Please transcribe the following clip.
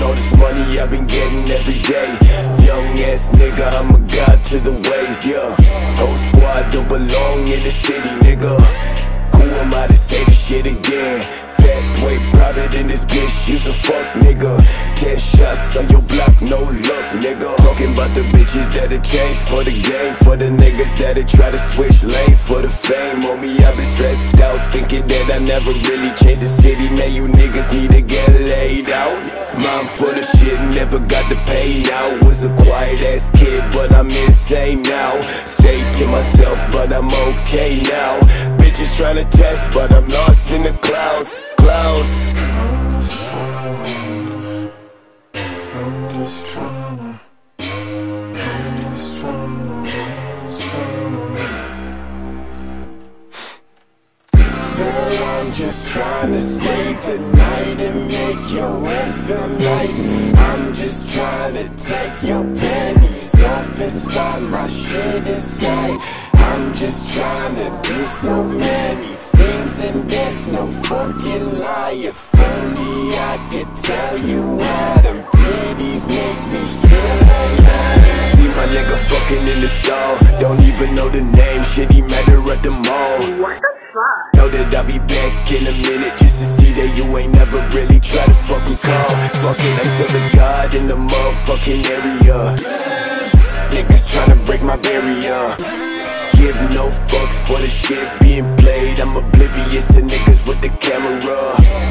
all this money I've been getting every day. Young ass nigga, I'm a god to the ways, yeah. Whole squad don't belong in the city, nigga. Who am I to say the shit again? Pathway private in this bitch, you's a fuck nigga. 10 shots on your block, no luck, nigga. Talking about the bitches that'll change for the game, for the niggas that'll try to switch lanes for the fame. On me, I've been stressed out, thinking that I never really changed the city. Man, you niggas need to get laid out. Mind full of shit, never got to pay now. Was a quiet ass kid, but I'm insane now. Stay to myself, but I'm okay now. Bitches trying to test, but I'm lost in the clouds. I'm just tryna. I'm just trying to stay the night and make your ass feel nice. I'm just trying to take your panties off and slide my shit inside. I'm just trying to do so many things and there's no fucking lie. If only I could tell you why them titties make me feel like that. See my nigga fucking in the stall, don't even know the name, shit he met her at the mall. What the fuck? Know that I'll be back in a minute just to see that you ain't never really tried to fucking call. Fucking, I'm still the god in the motherfucking area. Niggas tryna break my barrier. Give no fucks for the shit being played. I'm oblivious to niggas with the camera.